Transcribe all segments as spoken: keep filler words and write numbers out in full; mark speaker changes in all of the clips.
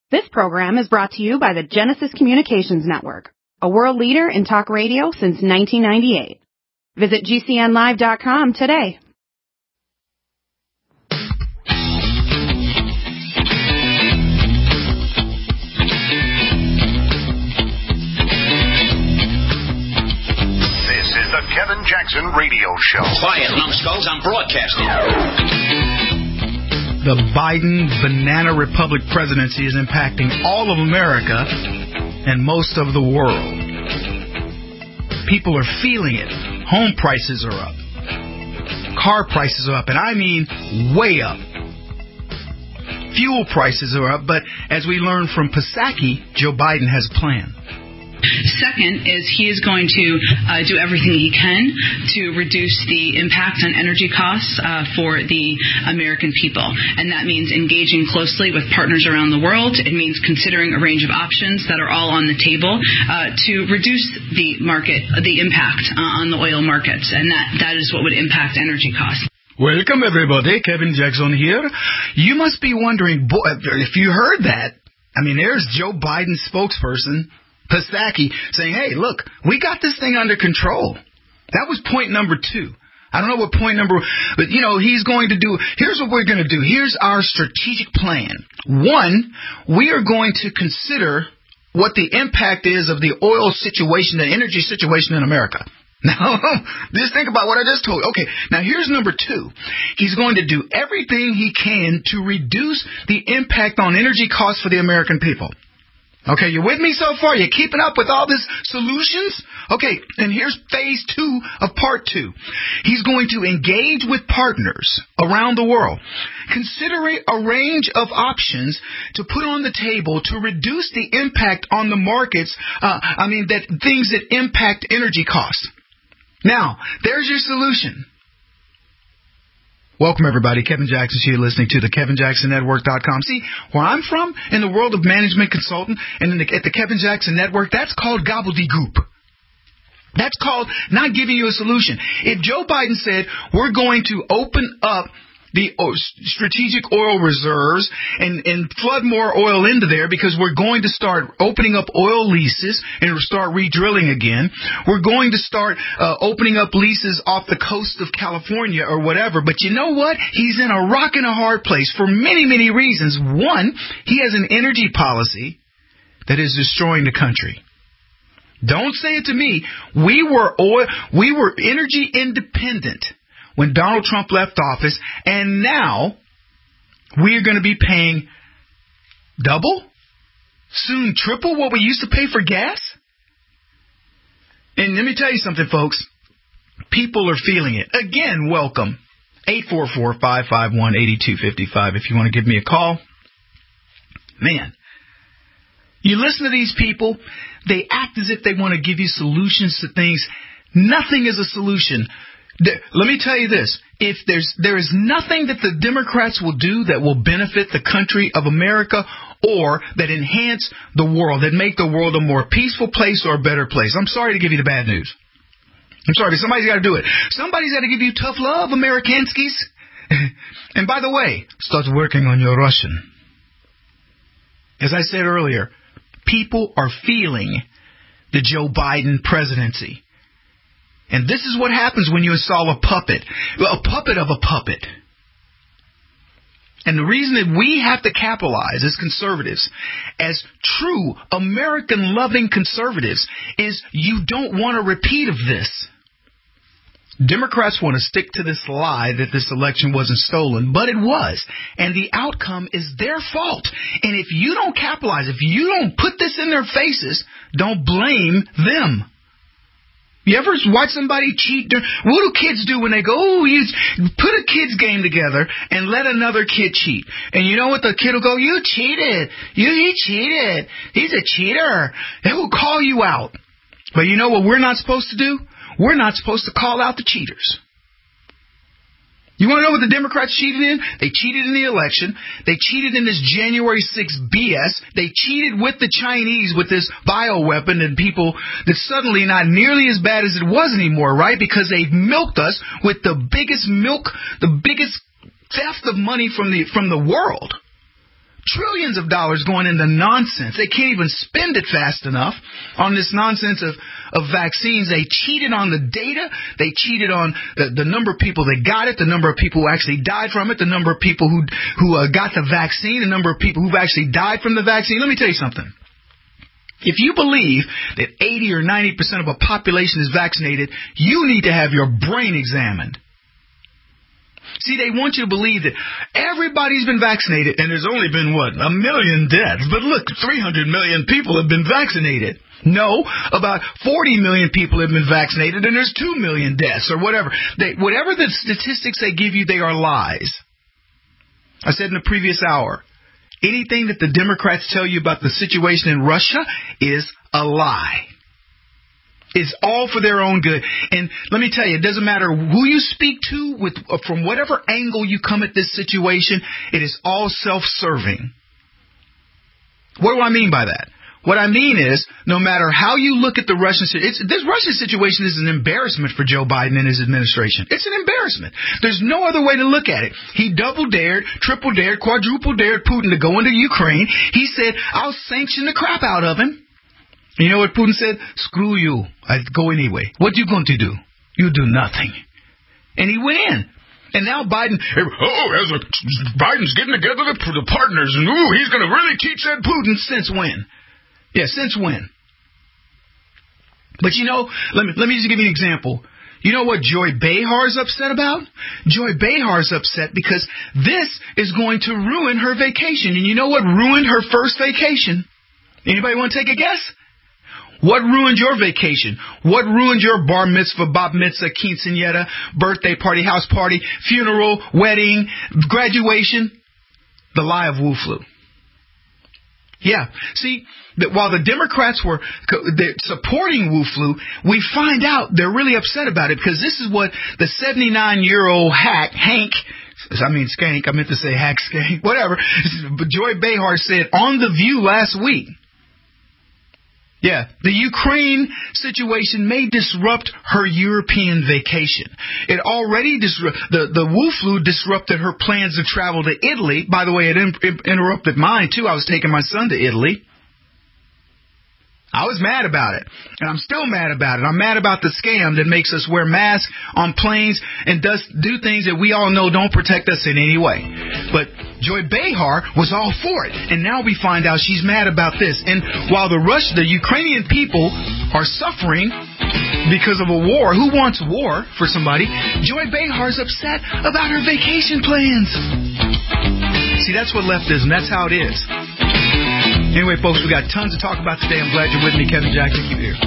Speaker 1: This program is brought to you by the Genesis Communications Network, a world leader in talk radio since nineteen ninety-eight. Visit G C N live dot com today.
Speaker 2: This is the Kevin Jackson Radio Show.
Speaker 3: Quiet, numbskulls, I'm broadcasting.
Speaker 4: The Biden banana republic presidency is impacting all of America and most of the world. People are feeling it. Home prices are up. Car prices are up, and I mean way up. Fuel prices are up, but as we learned from Psaki, Joe Biden has a plan.
Speaker 5: Second is he is going to uh, do everything he can to reduce the impact on energy costs uh, for the American people. And that means engaging closely with partners around the world. It means considering a range of options that are all on the table uh, to reduce the market, the impact uh, on the oil markets. And that, that is what would impact energy costs.
Speaker 4: Welcome, everybody. Kevin Jackson here. You must be wondering, boy, if you heard that, I mean, there's Joe Biden's spokesperson, Psaki, saying, hey, look, we got this thing under control. That was point number two. I don't know what point number, but, you know, he's going to do, here's what we're going to do. Here's our strategic plan. One, we are going to consider what the impact is of the oil situation, the energy situation in America. Now, just think about what I just told you. Okay, now here's number two. He's going to do everything he can to reduce the impact on energy costs for the American people. Okay, you with me so far? You keeping up with all these solutions? Okay, and here's phase two of part two. He's going to engage with partners around the world, considering a range of options to put on the table to reduce the impact on the markets, uh, I mean, that things that impact energy costs. Now, there's your solution. Welcome, everybody. Kevin Jackson here, listening to the Kevin Jackson Network dot com. See, where I'm from, in the world of management consultant, and in the, at the Kevin Jackson Network, that's called gobbledygook. That's called not giving you a solution. If Joe Biden said, we're going to open up the strategic oil reserves and, and flood more oil into there because we're going to start opening up oil leases and start re-drilling again. We're going to start uh, opening up leases off the coast of California or whatever. But you know what? He's in a rock and a hard place for many, many reasons. One, he has an energy policy that is destroying the country. Don't say it to me. We were oil, we were energy independent when Donald Trump left office, and now we're going to be paying double, soon triple what we used to pay for gas? And let me tell you something, folks. People are feeling it. Again, welcome. eight four four, five five one, eight two five five if you want to give me a call. Man, you listen to these people, they act as if they want to give you solutions to things. Nothing is a solution. Let me tell you this. If there's there is nothing that the Democrats will do that will benefit the country of America or that enhance the world, that make the world a more peaceful place or a better place. I'm sorry to give you the bad news. I'm sorry, but somebody's got to do it. Somebody's got to give you tough love, Amerikanskis. And by the way, start working on your Russian. As I said earlier, people are feeling the Joe Biden presidency. And this is what happens when you install a puppet, a puppet of a puppet. And the reason that we have to capitalize as conservatives, as true American-loving conservatives, is you don't want a repeat of this. Democrats want to stick to this lie that this election wasn't stolen, but it was. And the outcome is their fault. And if you don't capitalize, if you don't put this in their faces, don't blame them. You ever watch somebody cheat? What do kids do when they go, oh, you put a kid's game together and let another kid cheat? And you know what? The kid will go, you cheated. You, he cheated. He's a cheater. They will call you out. But you know what we're not supposed to do? We're not supposed to call out the cheaters. You want to know what the Democrats cheated in? They cheated in the election. They cheated in this January sixth B S. They cheated with the Chinese with this bioweapon and people that's suddenly not nearly as bad as it was anymore, right? Because they've milked us with the biggest milk, the biggest theft of money from the from the world. trillions of dollars going into nonsense. They can't even spend it fast enough on this nonsense of, of vaccines. They cheated on the data. They cheated on the, the number of people that got it, the number of people who actually died from it, the number of people who, who uh, got the vaccine, the number of people who've actually died from the vaccine. Let me tell you something. If you believe that eighty or ninety percent of a population is vaccinated, you need to have your brain examined. See, they want you to believe that everybody's been vaccinated, and there's only been, what, a million deaths. But look, three hundred million people have been vaccinated. No, about forty million people have been vaccinated, and there's two million deaths, or whatever. They, whatever the statistics they give you, they are lies. I said in the previous hour, anything that the Democrats tell you about the situation in Russia is a lie. It's all for their own good. And let me tell you, it doesn't matter who you speak to, with from whatever angle you come at this situation, it is all self-serving. What do I mean by that? What I mean is, no matter how you look at the Russian situation, this Russian situation is an embarrassment for Joe Biden and his administration. It's an embarrassment. There's no other way to look at it. He double dared, triple dared, quadruple dared Putin to go into Ukraine. He said, I'll sanction the crap out of him. You know what Putin said? Screw you. I'd go anyway. What you going to do? You do nothing. And he went in. And now Biden, oh, as a, Biden's getting together the, the partners, and ooh, he's going to really teach that Putin. Since when? Yeah, since when? But you know, let me let me just give you an example. You know what Joy Behar's upset about? Joy Behar's upset because this is going to ruin her vacation. And you know what ruined her first vacation? Anybody want to take a guess? What ruined your vacation? What ruined your bar mitzvah, bat mitzvah, quinceañera, birthday party, house party, funeral, wedding, graduation? The lie of Wu flu. Yeah. See, that while the Democrats were supporting Wu flu, we find out they're really upset about it because this is what the seventy-nine-year-old hack, Hank, I mean skank, I meant to say hack skank, whatever, but Joy Behar said on The View last week. Yeah, the Ukraine situation may disrupt her European vacation. It already disru- the the Wu flu disrupted her plans to travel to Italy. By the way, it in- interrupted mine too. I was taking my son to Italy. I was mad about it, and I'm still mad about it. I'm mad about the scam that makes us wear masks on planes and does do things that we all know don't protect us in any way. But Joy Behar was all for it, and now we find out she's mad about this. And while the Rush, the Ukrainian people are suffering because of a war, who wants war for somebody? Joy Behar's upset about her vacation plans. See, that's what leftism, that's how it is. Anyway, folks, we got tons to talk about today. I'm glad you're with me. Kevin Jackson, keep here.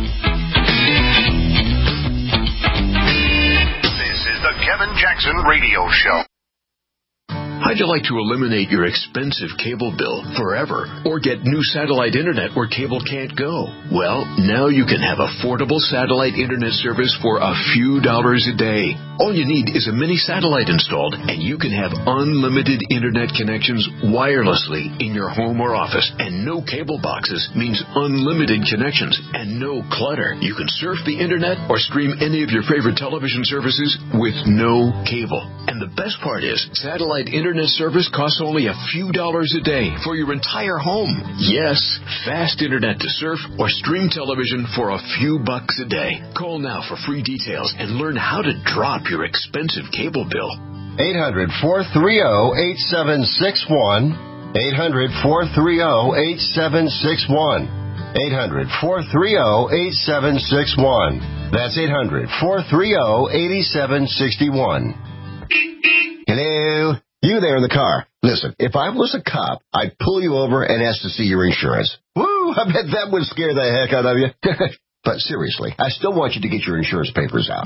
Speaker 2: This is the Kevin Jackson Radio Show.
Speaker 6: How'd you like to eliminate your expensive cable bill forever or get new satellite internet where cable can't go? Well, now you can have affordable satellite internet service for a few dollars a day. All you need is a mini satellite installed, and you can have unlimited internet connections wirelessly in your home or office. And no cable boxes means unlimited connections and no clutter. You can surf the internet or stream any of your favorite television services with no cable. And the best part is, satellite internet service costs only a few dollars a day for your entire home. Yes, fast internet to surf or stream television for a few bucks a day. Call now for free details and learn how to drop your expensive cable bill.
Speaker 7: eight hundred, four three zero, eight seven six one. eight hundred, four three zero, eight seven six one. eight hundred, four three zero, eight seven six one. That's eight hundred, four three zero, eight seven six one. Hello? You there in the car. Listen, if I was a cop, I'd pull you over and ask to see your insurance. Woo, I bet that would scare the heck out of you. But seriously, I still want you to get your insurance papers out.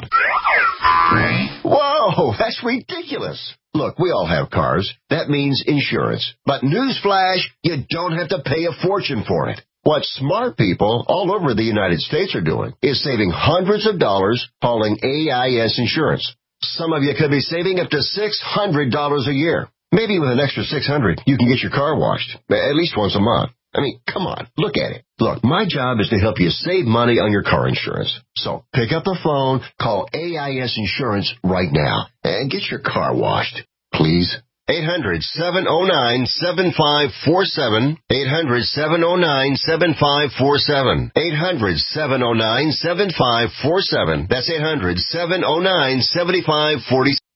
Speaker 7: Whoa, that's ridiculous. Look, we all have cars. That means insurance. But newsflash, you don't have to pay a fortune for it. What smart people all over the United States are doing is saving hundreds of dollars calling A I S Insurance. Some of you could be saving up to six hundred dollars a year. Maybe with an extra six hundred dollars, you can get your car washed, at least once a month. I mean, come on, look at it. Look, my job is to help you save money on your car insurance. So pick up the phone, call A I S Insurance right now, and get your car washed, please. eight hundred, seven oh nine, seven five four seven. eight hundred, seven oh nine, seven five four seven. eight hundred, seven oh nine, seven five four seven. That's eight hundred, seven oh nine, seven five four seven.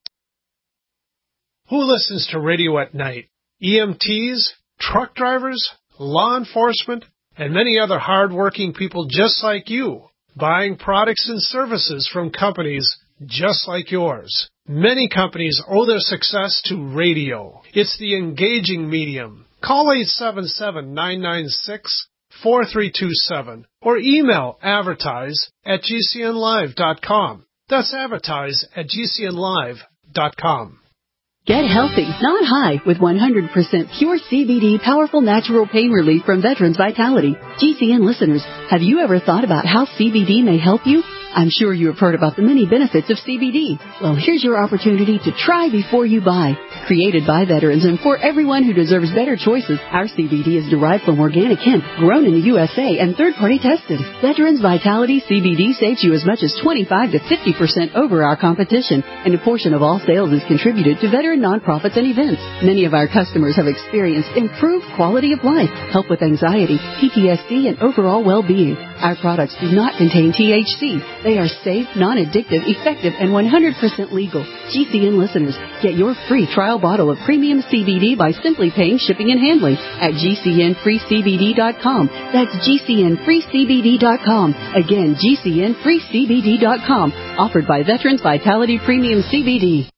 Speaker 8: Who listens to radio at night? E M Ts, truck drivers, law enforcement, and many other hard-working people just like you, buying products and services from companies just like yours. Many companies owe their success to radio. It's the engaging medium. Call eight seven seven, nine nine six, four three two seven or email advertise at g c n live dot com. That's advertise at g c n live dot com.
Speaker 9: Get healthy, not high, with one hundred percent pure C B D powerful natural pain relief from Veterans Vitality. G C N listeners, have you ever thought about how C B D may help you? I'm sure you have heard about the many benefits of C B D. Well, here's your opportunity to try before you buy. Created by veterans and for everyone who deserves better choices, our C B D is derived from organic hemp, grown in the U S A and third-party tested. Veterans Vitality C B D saves you as much as twenty-five to fifty percent over our competition, and a portion of all sales is contributed to veteran nonprofits and events. Many of our customers have experienced improved quality of life, help with anxiety, P T S D, and overall well-being. Our products do not contain T H C. They are safe, non-addictive, effective, and one hundred percent legal. G C N listeners, get your free trial bottle of premium C B D by simply paying shipping and handling at g c n free c b d dot com. That's g c n free c b d dot com. Again, g c n free c b d dot com. Offered by Veterans Vitality Premium C B D.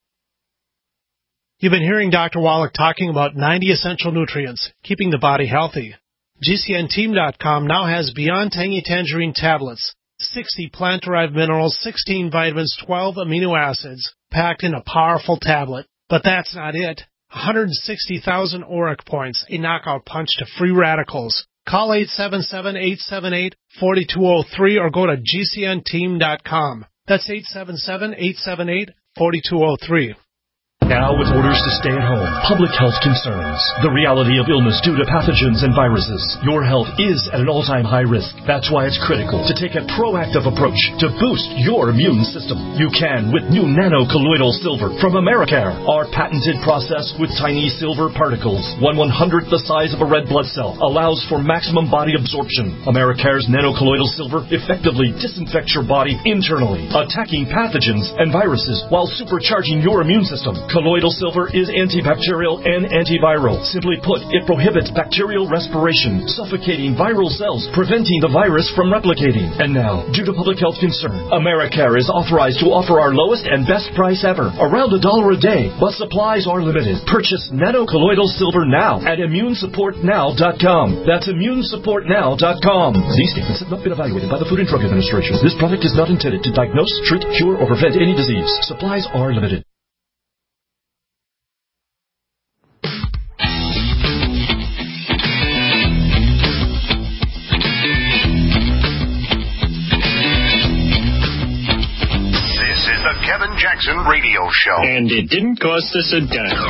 Speaker 8: You've been hearing Doctor Wallach talking about ninety essential nutrients, keeping the body healthy. G C N team dot com now has Beyond Tangy Tangerine tablets, sixty plant-derived minerals, sixteen vitamins, twelve amino acids, packed in a powerful tablet. But that's not it. one hundred sixty thousand auric points, a knockout punch to free radicals. Call eight seven seven, eight seven eight, four two zero three or go to g c n team dot com. That's eight seven seven, eight seven eight, four two zero three.
Speaker 10: Now with orders to stay at home, public health concerns, the reality of illness due to pathogens and viruses, your health is at an all-time high risk. That's why it's critical to take a proactive approach to boost your immune system. You can with new nano-colloidal silver from Americare, our patented process with tiny silver particles, one one-hundredth the size of a red blood cell, allows for maximum body absorption. Americare's nano-colloidal silver effectively disinfects your body internally, attacking pathogens and viruses while supercharging your immune system. Colloidal silver is antibacterial and antiviral. Simply put, it prohibits bacterial respiration, suffocating viral cells, preventing the virus from replicating. And now, due to public health concern, Americare is authorized to offer our lowest and best price ever, around a dollar a day, but supplies are limited. Purchase nano-colloidal silver now at immune support now dot com. That's immune support now dot com. These statements have not been evaluated by the Food and Drug Administration. This product is not intended to diagnose, treat, cure, or prevent any disease. Supplies are limited.
Speaker 2: Kevin Jackson Radio Show.
Speaker 11: And it didn't cost us a dime.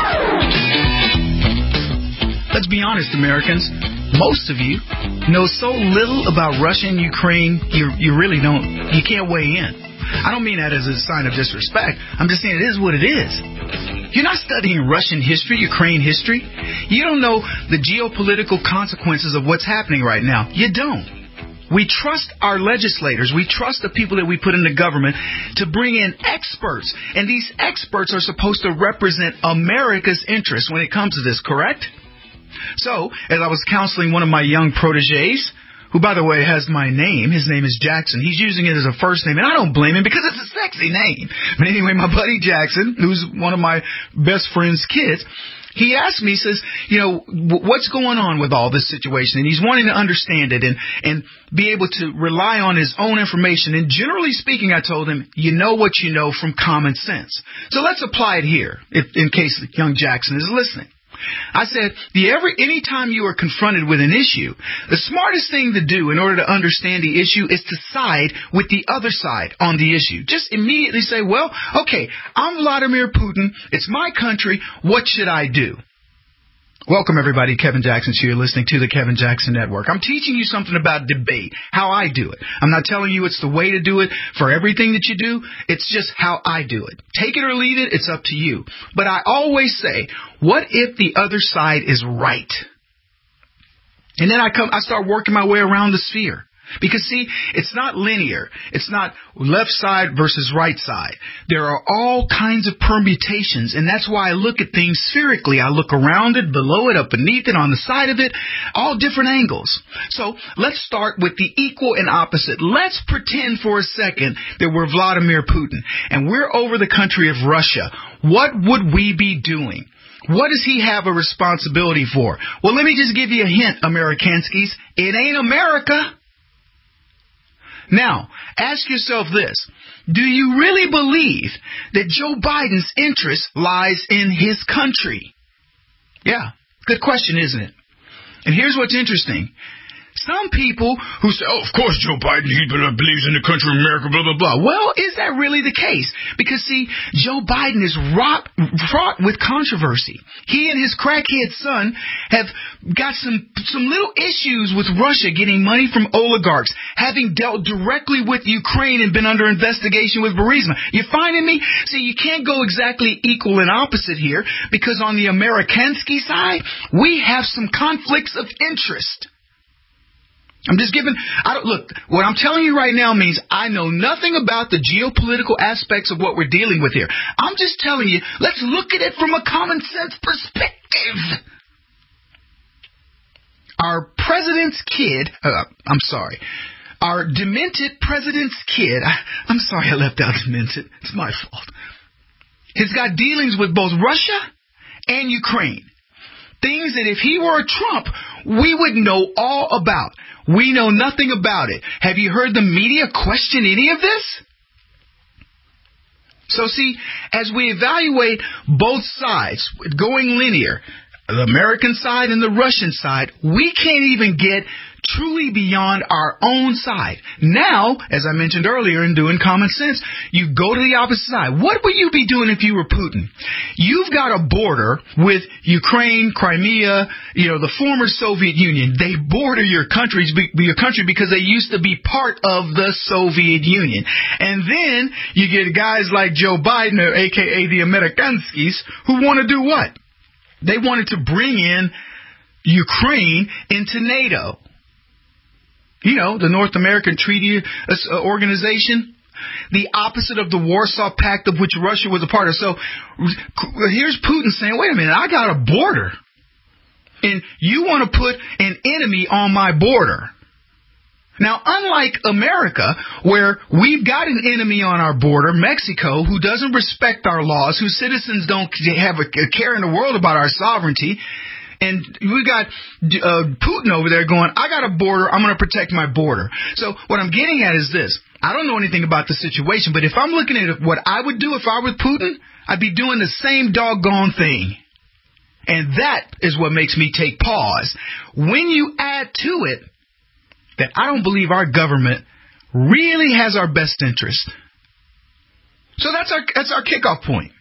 Speaker 4: Let's be honest, Americans. Most of you know so little about Russia and Ukraine, you you really don't, you can't weigh in. I don't mean that as a sign of disrespect. I'm just saying it is what it is. You're not studying Russian history, Ukraine history. You don't know the geopolitical consequences of what's happening right now. You don't. We trust our legislators. We trust the people that we put in the government to bring in experts. And these experts are supposed to represent America's interests when it comes to this, correct? So, as I was counseling one of my young proteges, who, by the way, has my name, his name is Jackson. He's using it as a first name, and I don't blame him because it's a sexy name. But anyway, my buddy Jackson, who's one of my best friend's kids, he asked me, he says, you know, what's going on with all this situation? And he's wanting to understand it and, and be able to rely on his own information. And generally speaking, I told him, you know what you know from common sense. So let's apply it here, if, in case young Jackson is listening. I said, the every anytime you are confronted with an issue, the smartest thing to do in order to understand the issue is to side with the other side on the issue. Just immediately say, well, okay, I'm Vladimir Putin. It's my country. What should I do? Welcome, everybody. Kevin Jackson here, listening to the Kevin Jackson Network. I'm teaching you something about debate, how I do it. I'm not telling you it's the way to do it for everything that you do. It's just how I do it. Take it or leave it. It's up to you. But I always say, what if the other side is right? And then I come, I start working my way around the sphere. Because, see, it's not linear. It's not left side versus right side. There are all kinds of permutations, and that's why I look at things spherically. I look around it, below it, up beneath it, on the side of it, all different angles. So let's start with the equal and opposite. Let's pretend for a second that we're Vladimir Putin, and we're over the country of Russia. What would we be doing? What does he have a responsibility for? Well, let me just give you a hint, Amerikanskis. It ain't America. Now, ask yourself this. Do you really believe that Joe Biden's interest lies in his country? Yeah, good question, isn't it? And here's what's interesting. Some people who say, oh, of course, Joe Biden, he believes in the country of America, blah, blah, blah. Well, is that really the case? Because, see, Joe Biden is wrought, fraught with controversy. He and his crackhead son have got some, some little issues with Russia getting money from oligarchs, having dealt directly with Ukraine and been under investigation with Burisma. You finding me? See, you can't go exactly equal and opposite here because on the Amerikansky side, we have some conflicts of interest. I'm just giving, I don't, look, what I'm telling you right now means I know nothing about the geopolitical aspects of what we're dealing with here. I'm just telling you, let's look at it from a common sense perspective. Our president's kid, uh, I'm sorry, our demented president's kid, I, I'm sorry I left out demented, it's my fault, has got dealings with both Russia and Ukraine. Things that if he were a Trump, we would know all about. We know nothing about it. Have you heard the media question any of this? So see, as we evaluate both sides, going linear, the American side and the Russian side, we can't even get truly beyond our own side. Now, as I mentioned earlier in doing common sense, you go to the opposite side. What would you be doing if you were Putin? You've got a border with Ukraine, Crimea, you know, the former Soviet Union. They border your countries, your country because they used to be part of the Soviet Union. And then you get guys like Joe Biden, or A K A the Amerikanskis, who want to do what? They wanted to bring in Ukraine into NATO. You know, the North American Treaty Organization, the opposite of the Warsaw Pact of which Russia was a part of. So here's Putin saying, wait a minute, I got a border. And you want to put an enemy on my border. Now, unlike America, where we've got an enemy on our border, Mexico, who doesn't respect our laws, whose citizens don't have a care in the world about our sovereignty, and we got uh, Putin over there going, I got a border, I'm going to protect my border. So what I'm getting at is this. I don't know anything about the situation, but if I'm looking at what I would do if I were Putin, I'd be doing the same doggone thing. And that is what makes me take pause. When you add to it that I don't believe our government really has our best interest. So that's our that's our kickoff point.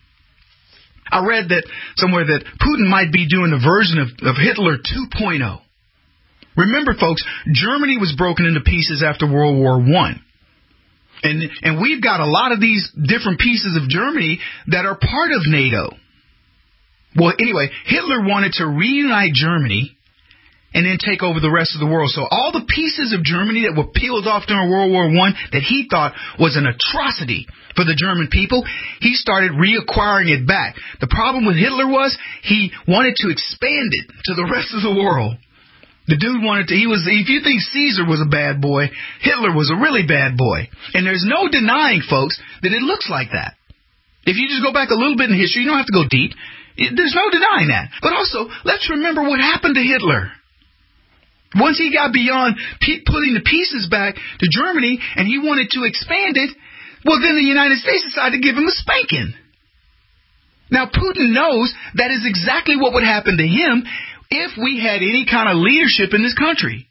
Speaker 4: I read that somewhere that Putin might be doing a version of, of Hitler two point oh. Remember, folks, Germany was broken into pieces after World War One. And, and we've got a lot of these different pieces of Germany that are part of NATO. Well, anyway, Hitler wanted to reunite Germany and then take over the rest of the world. So all the pieces of Germany that were peeled off during World War One that he thought was an atrocity for the German people, he started reacquiring it back. The problem with Hitler was he wanted to expand it to the rest of the world. The dude wanted to, he was, if you think Caesar was a bad boy, Hitler was a really bad boy. And there's no denying, folks, that it looks like that. If you just go back a little bit in history, you don't have to go deep. There's no denying that. But also, let's remember what happened to Hitler. Once he got beyond pe- putting the pieces back to Germany and he wanted to expand it, well, then the United States decided to give him a spanking. Now, Putin knows that is exactly what would happen to him if we had any kind of leadership in this country.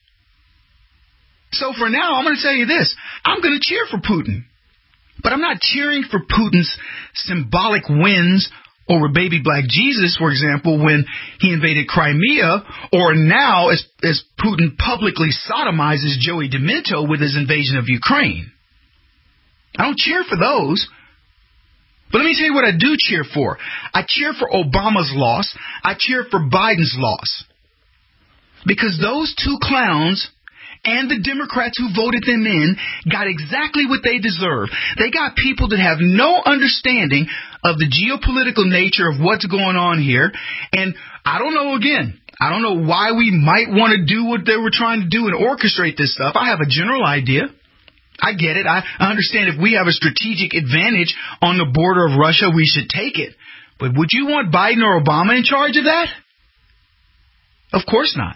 Speaker 4: So for now, I'm going to tell you this. I'm going to cheer for Putin. But I'm not cheering for Putin's symbolic wins Or with baby black Jesus, for example, when he invaded Crimea, or now as, as Putin publicly sodomizes Joey Demento with his invasion of Ukraine. I don't cheer for those. But let me tell you what I do cheer for. I cheer for Obama's loss. I cheer for Biden's loss. Because those two clowns and the Democrats who voted them in got exactly what they deserve. They got people that have no understanding of the geopolitical nature of what's going on here. And I don't know, again, I don't know why we might want to do what they were trying to do and orchestrate this stuff. I have a general idea. I get it. I understand if we have a strategic advantage on the border of Russia, we should take it. But would you want Biden or Obama in charge of that? Of course not.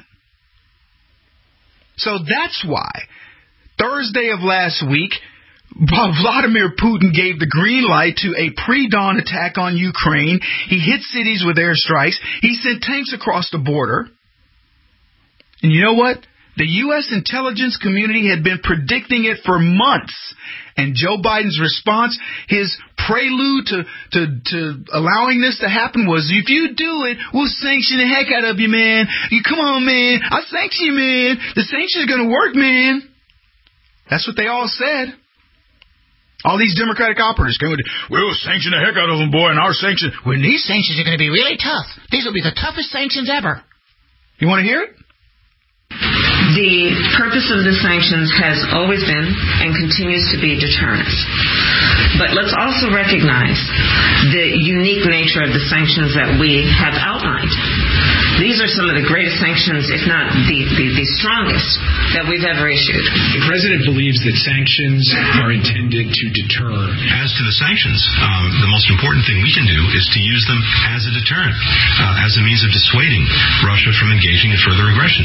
Speaker 4: So that's why Thursday of last week, Vladimir Putin gave the green light to a pre-dawn attack on Ukraine. He hit cities with airstrikes. He sent tanks across the border. And you know what? The U S intelligence community had been predicting it for months. And Joe Biden's response, his prelude to, to, to allowing this to happen was, if you do it, we'll sanction the heck out of you, man. You come on, man. I'll sanction you, man. The sanction's going to work, man. That's what they all said. All these Democratic operators came with, we'll sanction the heck out of them, boy, and our sanctions, when these sanctions are going to be really tough. These will be the toughest sanctions ever. You want to hear it?
Speaker 12: The purpose of the sanctions has always been and continues to be deterrence. But let's also recognize the unique nature of the sanctions that we have outlined. These are some of the greatest sanctions, if not the, the, the strongest, that we've ever issued.
Speaker 13: The President believes that sanctions are intended to deter.
Speaker 14: As to the sanctions, um, the most important thing we can do is to use them as a deterrent, uh, as a means of dissuading Russia from engaging in further aggression.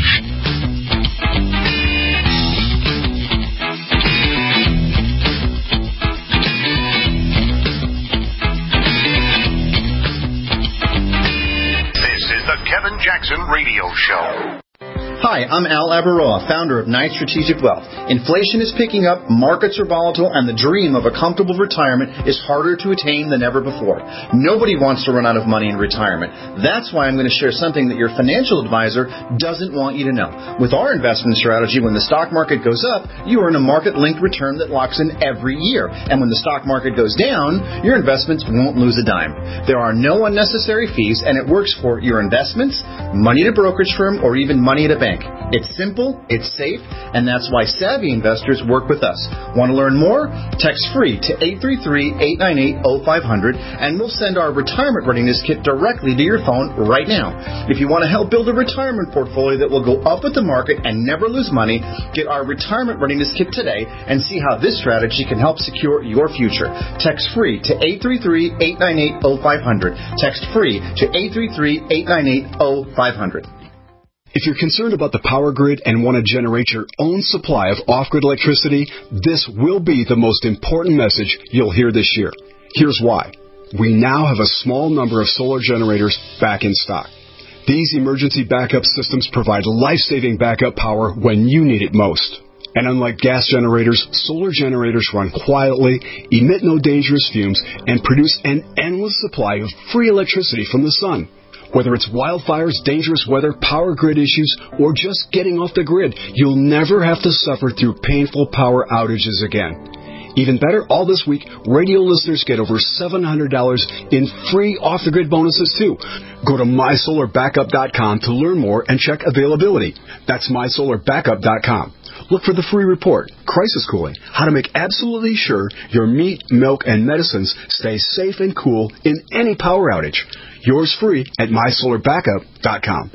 Speaker 2: Kevin Jackson Radio Show.
Speaker 15: Hi, I'm Al Abaroa, founder of Knight Strategic Wealth. Inflation is picking up, markets are volatile, and the dream of a comfortable retirement is harder to attain than ever before. Nobody wants to run out of money in retirement. That's why I'm going to share something that your financial advisor doesn't want you to know. With our investment strategy, when the stock market goes up, you earn a market-linked return that locks in every year. And when the stock market goes down, your investments won't lose a dime. There are no unnecessary fees, and it works for your investments, money at a brokerage firm, or even money at a bank. It's simple, it's safe, and that's why savvy investors work with us. Want to learn more? Text free to eight three three, eight nine eight, zero five zero zero, and we'll send our retirement readiness kit directly to your phone right now. If you want to help build a retirement portfolio that will go up with the market and never lose money, get our retirement readiness kit today and see how this strategy can help secure your future. Text free to eight three three, eight nine eight, zero five zero zero. Text free to eight three three, eight nine eight, zero five zero zero.
Speaker 16: If you're concerned about the power grid and want to generate your own supply of off-grid electricity, this will be the most important message you'll hear this year. Here's why. We now have a small number of solar generators back in stock. These emergency backup systems provide life-saving backup power when you need it most. And unlike gas generators, solar generators run quietly, emit no dangerous fumes, and produce an endless supply of free electricity from the sun. Whether it's wildfires, dangerous weather, power grid issues, or just getting off the grid, you'll never have to suffer through painful power outages again. Even better, all this week, radio listeners get over seven hundred dollars in free off-the-grid bonuses, too. Go to my solar backup dot com to learn more and check availability. That's my solar backup dot com. Look for the free report, Crisis Cooling, how to make absolutely sure your meat, milk, and medicines stay safe and cool in any power outage. Yours free at my solar backup dot com.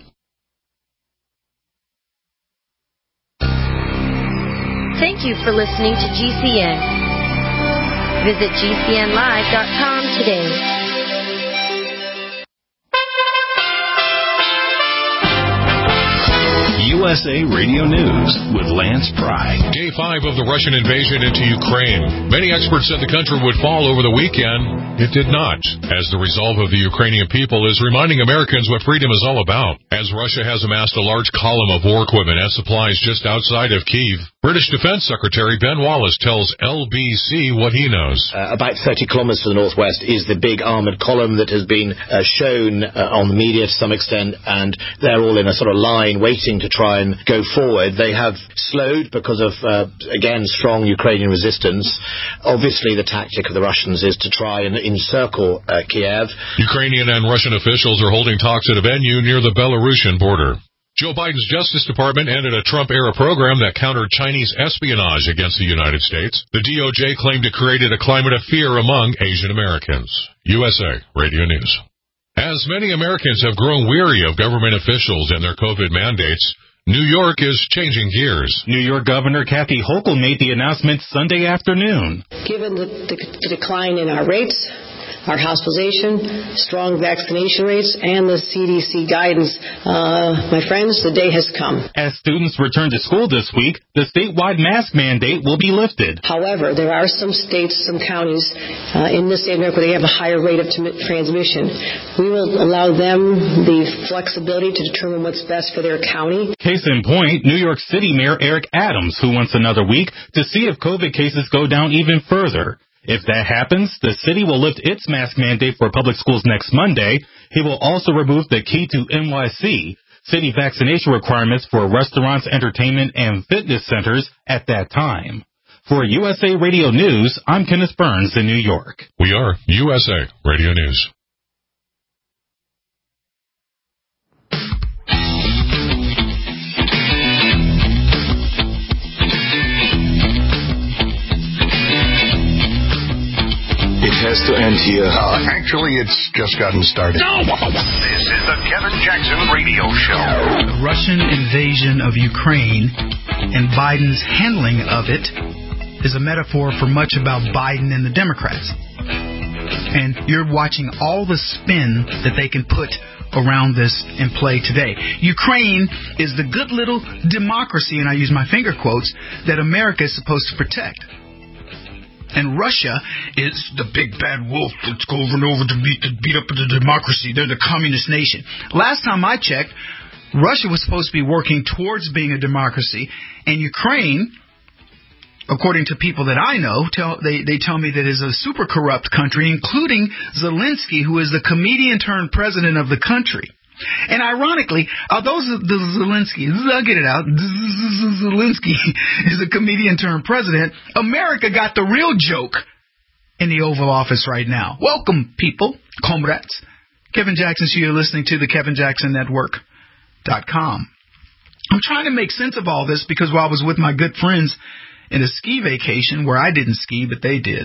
Speaker 17: Thank you for listening to G C N. Visit G C N live dot com today.
Speaker 18: U S A Radio News with Lance Pry.
Speaker 19: Day five of the Russian invasion into Ukraine. Many experts said the country would fall over the weekend. It did not, as the resolve of the Ukrainian people is reminding Americans what freedom is all about, as Russia has amassed a large column of war equipment and supplies just outside of Kyiv. British Defense Secretary Ben Wallace tells L B C what he knows.
Speaker 20: Uh, about thirty kilometers to the northwest is the big armored column that has been uh, shown uh, on the media to some extent, and they're all in a sort of line waiting to try and go forward. They have slowed because of, uh, again, strong Ukrainian resistance. Obviously, the tactic of the Russians is to try and encircle uh, Kiev.
Speaker 19: Ukrainian and Russian officials are holding talks at a venue near the Belarusian border. Joe Biden's Justice Department ended a Trump-era program that countered Chinese espionage against the United States. The D O J claimed it created a climate of fear among Asian Americans. U S A Radio News. As many Americans have grown weary of government officials and their COVID mandates, New York is changing gears.
Speaker 21: New York Governor Kathy Hochul made the announcement Sunday afternoon.
Speaker 22: Given the, the, the decline in our rates, our hospitalization, strong vaccination rates, and the C D C guidance, uh, my friends, the day has come.
Speaker 21: As students return to school this week, the statewide mask mandate will be lifted.
Speaker 22: However, there are some states, some counties uh, in the state of New York where they have a higher rate of t- transmission. We will allow them the flexibility to determine what's best for their county.
Speaker 21: Case in point, New York City Mayor Eric Adams, who wants another week to see if COVID cases go down even further. If that happens, the city will lift its mask mandate for public schools next Monday. He will also remove the Key to N Y C city vaccination requirements for restaurants, entertainment, and fitness centers at that time. For U S A Radio News, I'm Kenneth Burns in New York.
Speaker 19: We are U S A Radio News.
Speaker 2: It has to end here. Uh, actually, it's just gotten started.
Speaker 19: No!
Speaker 2: This is the Kevin Jackson Radio Show.
Speaker 4: The Russian invasion of Ukraine and Biden's handling of it is a metaphor for much about Biden and the Democrats. And you're watching all the spin that they can put around this in play today. Ukraine is the good little democracy, and I use my finger quotes, that America is supposed to protect. And Russia is the big bad wolf that's going over to beat, to beat up the democracy. They're the communist nation. Last time I checked, Russia was supposed to be working towards being a democracy. And Ukraine, according to people that I know, tell, they, they tell me that is a super corrupt country, including Zelensky, who is the comedian turned president of the country. And ironically, although the Zelensky, I'll get it out, Zelensky is a comedian turned president, America got the real joke in the Oval Office right now. Welcome, people, comrades. Kevin Jackson, so you're listening to the Kevin Jackson Network dot com. I'm trying to make sense of all this because while I was with my good friends in a ski vacation where I didn't ski, but they did,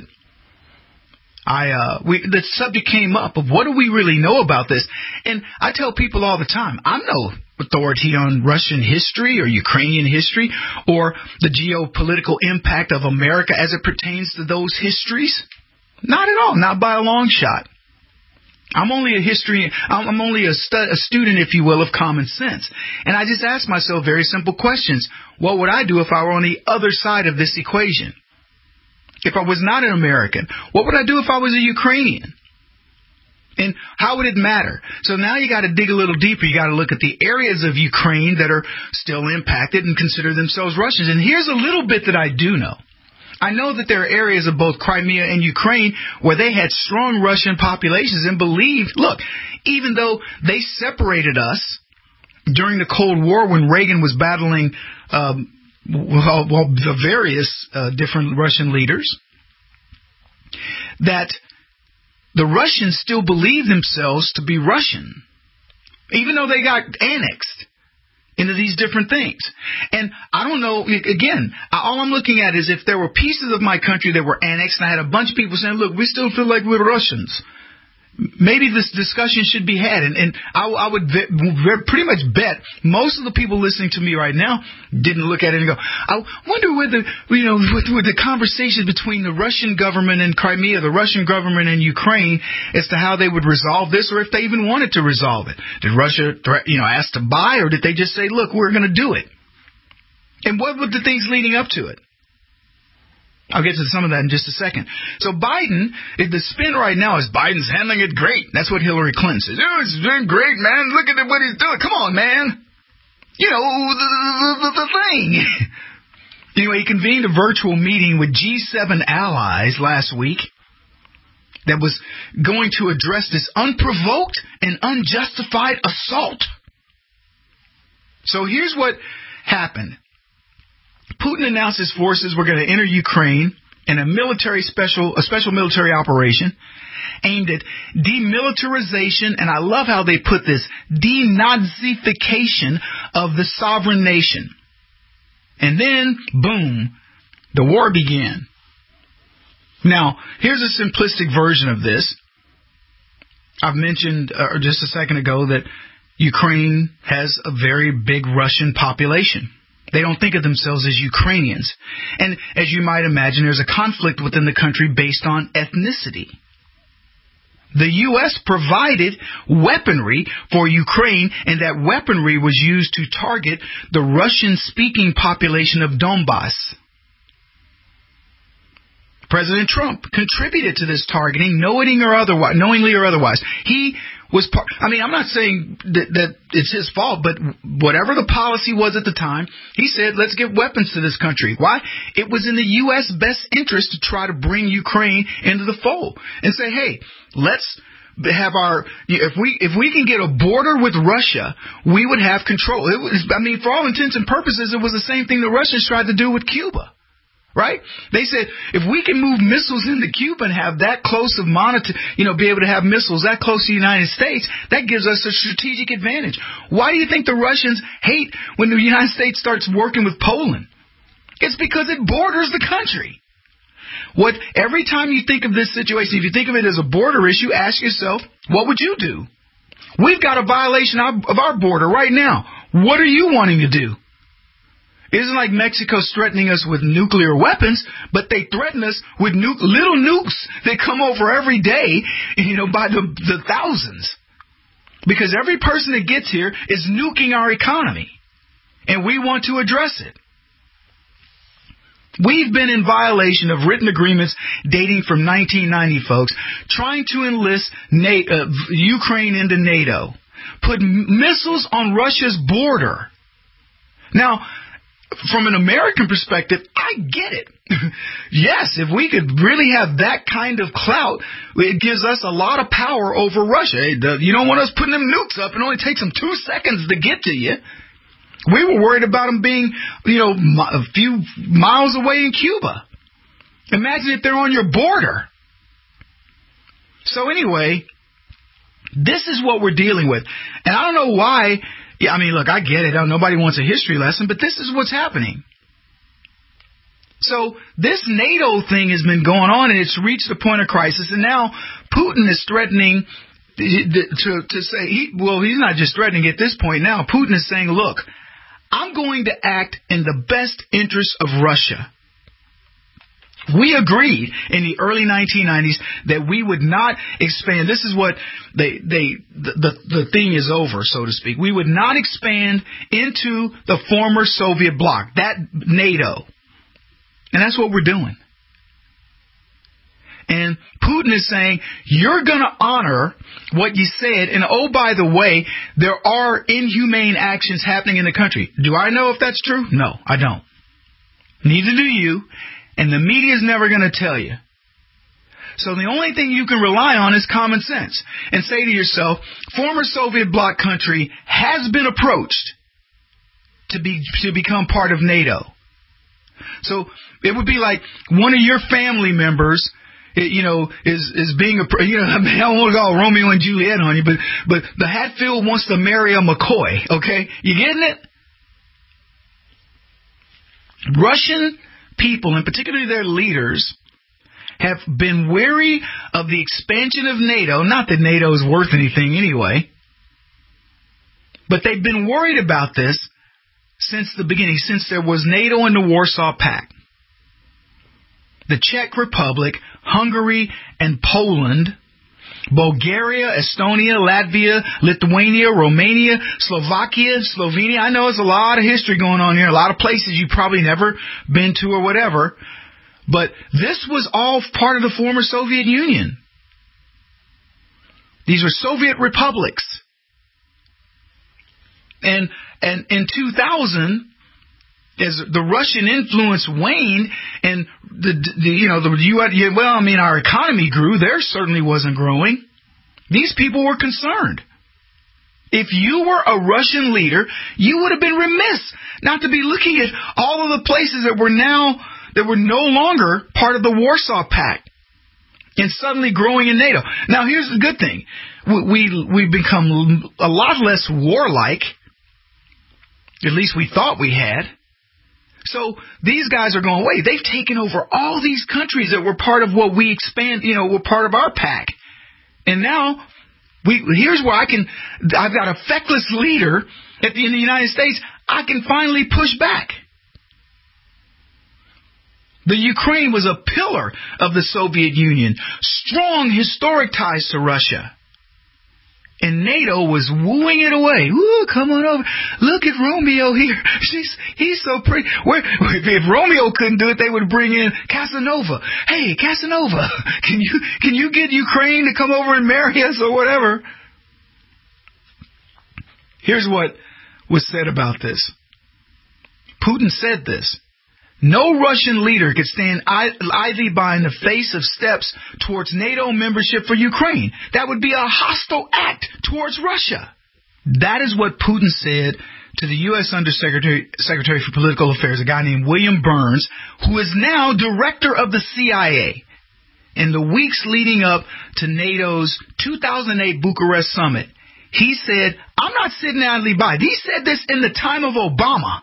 Speaker 4: I uh, we, the subject came up of what do we really know about this? And I tell people all the time, I'm no authority on Russian history or Ukrainian history or the geopolitical impact of America as it pertains to those histories. Not at all, not by a long shot. I'm only a history, I'm only a, stu- a student, if you will, of common sense. And I just ask myself very simple questions. What would I do if I were on the other side of this equation? If I was not an American, what would I do if I was a Ukrainian? And how would it matter? So now you got to dig a little deeper. You got to look at the areas of Ukraine that are still impacted and consider themselves Russians. And here's a little bit that I do know. I know that there are areas of both Crimea and Ukraine where they had strong Russian populations and believed, look, even though they separated us during the Cold War when Reagan was battling um, well, well, the various uh, different Russian leaders, that the Russians still believe themselves to be Russian, even though they got annexed into these different things. And I don't know, again, all I'm looking at is if there were pieces of my country that were annexed and I had a bunch of people saying, look, we still feel like we're Russians. Maybe this discussion should be had. And, and I, I would ve- pretty much bet most of the people listening to me right now didn't look at it and go, I wonder whether, you know, with, with the conversations between the Russian government and Crimea, the Russian government and Ukraine as to how they would resolve this or if they even wanted to resolve it. Did Russia, threat, you know, ask to buy or did they just say, look, we're going to do it? And what were the things leading up to it? I'll get to some of that in just a second. So Biden, the spin right now is Biden's handling it great. That's what Hillary Clinton says. Oh, it's doing great, man. Look at what he's doing. Come on, man. You know, the, the, the, the thing. Anyway, he convened a virtual meeting with G seven allies last week that was going to address this unprovoked and unjustified assault. So here's what happened. Putin announced his forces were going to enter Ukraine in a military special, a special military operation aimed at demilitarization, and I love how they put this, denazification of the sovereign nation. And then, boom, the war began. Now, here's a simplistic version of this. I've mentioned uh, just a second ago that Ukraine has a very big Russian population. They don't think of themselves as Ukrainians. And as you might imagine, there's a conflict within the country based on ethnicity. The U S provided weaponry for Ukraine, and that weaponry was used to target the Russian-speaking population of Donbass. President Trump contributed to this targeting, knowing or otherwise, knowingly or otherwise. He was part. I mean, I'm not saying that, that it's his fault, but whatever the policy was at the time, he said, let's give weapons to this country. Why? It was in the U S best interest to try to bring Ukraine into the fold and say, hey, let's have our, if we if we can get a border with Russia, we would have control. It was, I mean, for all intents and purposes, it was the same thing the Russians tried to do with Cuba. Right? They said, if we can move missiles into Cuba and have that close of monitor, you know, be able to have missiles that close to the United States, that gives us a strategic advantage. Why do you think the Russians hate when the United States starts working with Poland? It's because it borders the country. What, every time you think of this situation, if you think of it as a border issue, ask yourself, what would you do? We've got a violation of our border right now. What are you wanting to do? It isn't like Mexico's threatening us with nuclear weapons, but they threaten us with nu- little nukes that come over every day, you know, by the, the thousands. Because every person that gets here is nuking our economy, and we want to address it. We've been in violation of written agreements dating from nineteen ninety, folks, trying to enlist Na- uh, Ukraine into NATO, put missiles on Russia's border. Now, from an American perspective, I get it. Yes, if we could really have that kind of clout, it gives us a lot of power over Russia. You don't want us putting them nukes up. It only takes them two seconds to get to you. We were worried about them being, you know, a few miles away in Cuba. Imagine if they're on your border. So anyway, this is what we're dealing with. And I don't know why. Yeah, I mean, look, I get it. Nobody wants a history lesson, but this is what's happening. So this NATO thing has been going on, and it's reached a point of crisis, and now Putin is threatening to, to say, he, well, he's not just threatening at this point now. Putin is saying, look, I'm going to act in the best interest of Russia. We agreed in the early nineteen nineties that we would not expand. This is what they, they, the, the, the thing is over, so to speak. We would not expand into the former Soviet bloc, that NATO. And that's what we're doing. And Putin is saying, you're going to honor what you said. And oh, by the way, there are inhumane actions happening in the country. Do I know if that's true? No, I don't. Neither do you. And the media is never going to tell you. So the only thing you can rely on is common sense. And say to yourself, former Soviet bloc country has been approached to be to become part of NATO. So it would be like one of your family members, you know, is is being a, you know, I mean, I don't want to call Romeo and Juliet on you, but but the Hatfield wants to marry a McCoy. Okay, you getting it? Russian people, and particularly their leaders, have been wary of the expansion of NATO. Not that NATO is worth anything anyway, but they've been worried about this since the beginning, since there was NATO and the Warsaw Pact. The Czech Republic, Hungary, and Poland Bulgaria, Estonia, Latvia, Lithuania, Romania, Slovakia, Slovenia. I know it's a lot of history going on here, a lot of places you've probably never been to or whatever. But this was all part of the former Soviet Union. These were Soviet republics. And and in two thousand, as the Russian influence waned and the, the you know the U S well I mean our economy grew, theirs certainly wasn't growing. These people were concerned. If you were a Russian leader, you would have been remiss not to be looking at all of the places that were now that were no longer part of the Warsaw Pact and suddenly growing in NATO. Now here's the good thing: we, we we've become a lot less warlike. At least we thought we had. So these guys are going, wait, they've taken over all these countries that were part of what we expand, you know, were part of our pack. And now we here's where I can, I've got a feckless leader at the, in the United States. I can finally push back. The Ukraine was a pillar of the Soviet Union, strong historic ties to Russia. And NATO was wooing it away. Ooh, come on over. Look at Romeo here. She's he's so pretty. Where, if Romeo couldn't do it, they would bring in Casanova. Hey, Casanova, can you can you get Ukraine to come over and marry us or whatever? Here's what was said about this. Putin said this. No Russian leader could stand idly by in the face of steps towards NATO membership for Ukraine. That would be a hostile act towards Russia. That is what Putin said to the U S Undersecretary Secretary for Political Affairs, a guy named William Burns, who is now director of the C I A. In the weeks leading up to NATO's two thousand eight Bucharest summit, he said, I'm not sitting idly by. He said this in the time of Obama.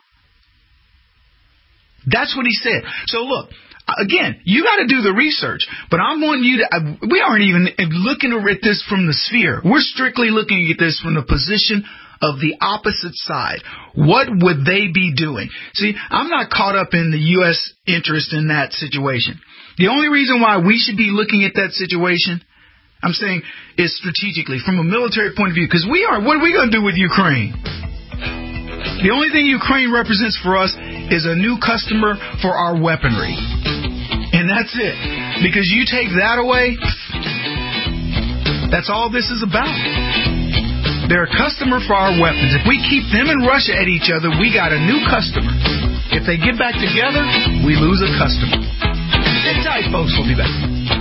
Speaker 4: That's what he said. So look, again, you got to do the research, but I'm wanting you to, we aren't even looking at this from the sphere. We're strictly looking at this from the position of the opposite side. What would they be doing? See, I'm not caught up in the U S interest in that situation. The only reason why we should be looking at that situation, I'm saying, is strategically, from a military point of view, because we are, what are we going to do with Ukraine? The only thing Ukraine represents for us is a new customer for our weaponry. And that's it. Because you take that away, that's all this is about. They're a customer for our weapons. If we keep them and Russia at each other, we got a new customer. If they get back together, we lose a customer. Sit tight, folks. We'll be back.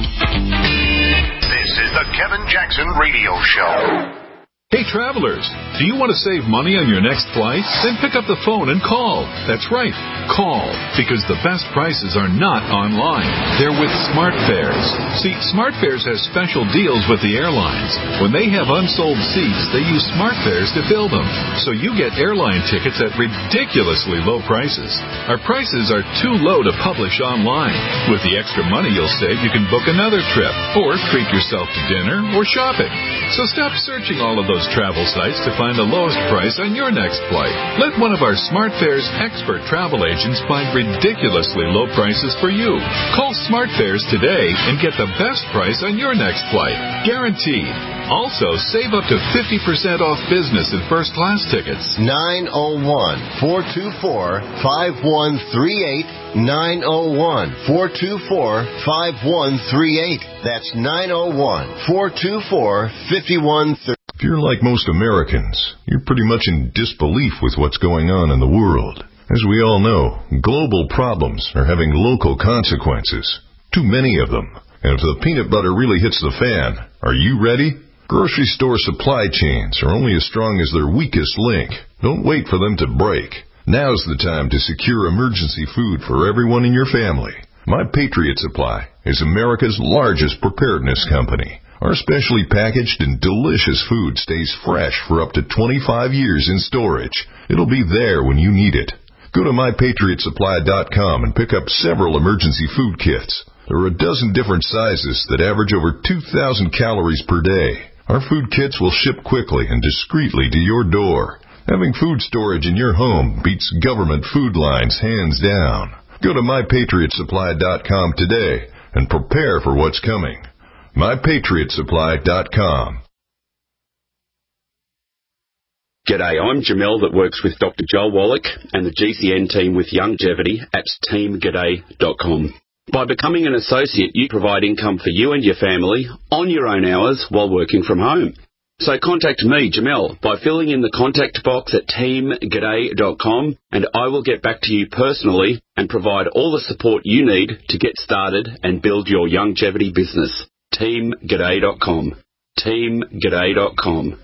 Speaker 2: This is the Kevin Jackson Radio Show.
Speaker 1: Hey, travelers, do you want to save money on your next flight? Then pick up the phone and call. That's right, call, because the best prices are not online. They're with SmartFares. See, SmartFares has special deals with the airlines. When they have unsold seats, they use SmartFares to fill them. So you get airline tickets at ridiculously low prices. Our prices are too low to publish online. With the extra money you'll save, you can book another trip or treat yourself to dinner or shopping. So stop searching all of those travel sites to find the lowest price on your next flight. Let one of our SmartFares expert travel agents find ridiculously low prices for you. Call SmartFares today and get the best price on your next flight. Guaranteed. Also, save up to fifty percent off business and first class tickets.
Speaker 7: nine oh one, four two four, five one three eight. nine oh one, four two four, five one three eight. That's nine oh one, four two four, five one three eight.
Speaker 3: If you're like most Americans, you're pretty much in disbelief with what's going on in the world. As we all know, global problems are having local consequences. Too many of them. And if the peanut butter really hits the fan, are you ready? Grocery store supply chains are only as strong as their weakest link. Don't wait for them to break. Now's the time to secure emergency food for everyone in your family. My Patriot Supply is America's largest preparedness company. Our specially packaged and delicious food stays fresh for up to twenty-five years in storage. It'll be there when you need it. Go to my patriot supply dot com and pick up several emergency food kits. There are a dozen different sizes that average over two thousand calories per day. Our food kits will ship quickly and discreetly to your door. Having food storage in your home beats government food lines hands down. Go to my patriot supply dot com today and prepare for what's coming. my patriot supply dot com.
Speaker 5: G'day, I'm Jamel that works with Doctor Joel Wallach and the G C N team with Longevity at team g'day dot com. By becoming an associate, you provide income for you and your family on your own hours while working from home. So contact me, Jamel, by filling in the contact box at team g'day dot com, and I will get back to you personally and provide all the support you need to get started and build your longevity business. team g'day dot com. team g'day dot com.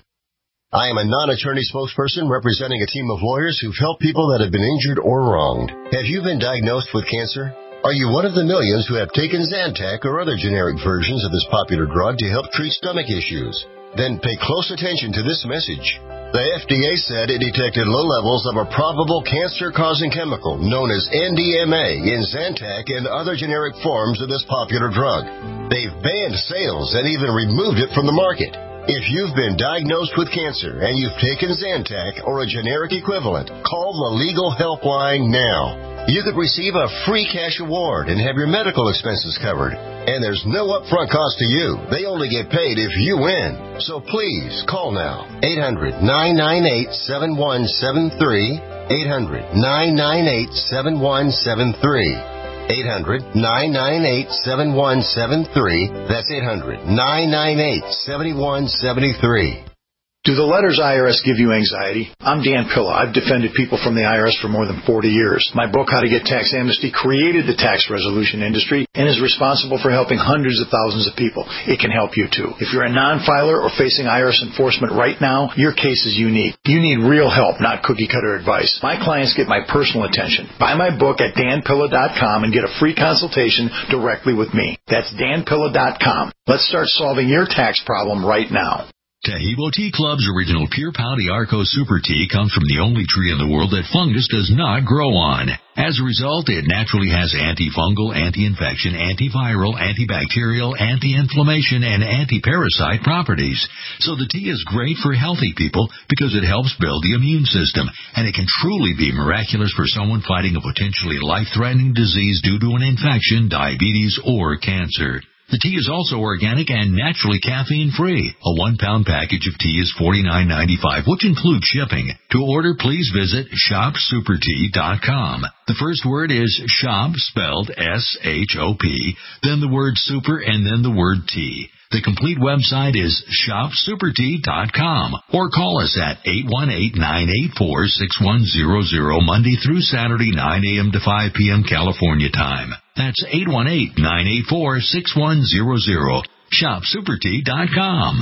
Speaker 7: I am a non-attorney spokesperson representing a team of lawyers who've helped people that have been injured or wronged. Have you been diagnosed with cancer? Are you one of the millions who have taken Zantac or other generic versions of this popular drug to help treat stomach issues? Then pay close attention to this message. The F D A said it detected low levels of a probable cancer-causing chemical known as N D M A in Zantac and other generic forms of this popular drug. They've banned sales and even removed it from the market. If you've been diagnosed with cancer and you've taken Zantac or a generic equivalent, call the legal helpline now. You could receive a free cash award and have your medical expenses covered. And there's no upfront cost to you. They only get paid if you win. So please, call now. eight hundred, nine nine eight, seven one seven three. eight hundred, nine nine eight, seven one seven three. eight hundred, nine nine eight, seven one seven three. That's eight hundred, nine nine eight, seven one seven three.
Speaker 6: Do the letters I R S give you anxiety? I'm Dan Pilla. I've defended people from the I R S for more than forty years. My book, How to Get Tax Amnesty, created the tax resolution industry and is responsible for helping hundreds of thousands of people. It can help you too. If you're a non-filer or facing I R S enforcement right now, your case is unique. You need real help, not cookie-cutter advice. My clients get my personal attention. Buy my book at dan pilla dot com and get a free consultation directly with me. That's dan pilla dot com. Let's start solving your tax problem right now.
Speaker 23: Taheebo Tea Club's original Pure Pouty Arco Super Tea comes from the only tree in the world that fungus does not grow on. As a result, it naturally has antifungal, anti-infection, antiviral, antibacterial, anti-inflammation, and anti-parasite properties. So the tea is great for healthy people because it helps build the immune system, and it can truly be miraculous for someone fighting a potentially life-threatening disease due to an infection, diabetes, or cancer. The tea is also organic and naturally caffeine-free. A one-pound package of tea is forty-nine ninety-five, which includes shipping. To order, please visit shop super tea dot com. The first word is shop, spelled S H O P, then the word super, and then the word tea. The complete website is shop super tea dot com, or call us at eight one eight, nine eight four, six one zero zero Monday through Saturday, nine a.m. to five p.m. California time. That's eight one eight, nine eight four, six one zero zero. shop super tea dot com.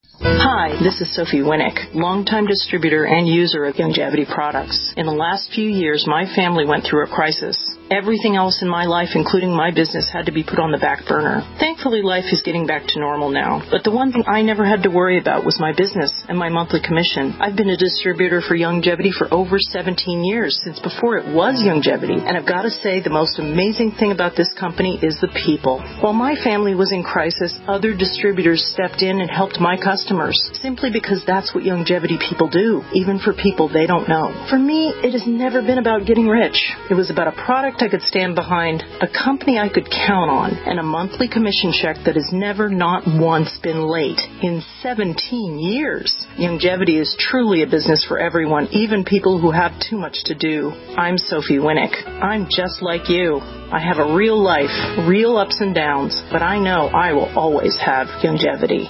Speaker 24: Hi, this is Sophie Winnick, longtime distributor and user of Longevity products. In the last few years, my family went through a crisis. Everything else in my life, including my business, had to be put on the back burner. Thankfully, life is getting back to normal now. But the one thing I never had to worry about was my business and my monthly commission. I've been a distributor for Longevity for over seventeen years, since before it was Longevity. And I've got to say, the most amazing thing about this company is the people. While my family was in crisis, other distributors stepped in and helped my customers, simply because that's what Longevity people do, even for people they don't know. For me, it has never been about getting rich. It was about a product I could stand behind, a company I could count on, and a monthly commission check that has never, not once, been late in seventeen years. Longevity is truly a business for everyone, even people who have too much to do. I'm Sophie Winnick. I'm just like you. I have a real life, real ups and downs, but I know I will always have Longevity.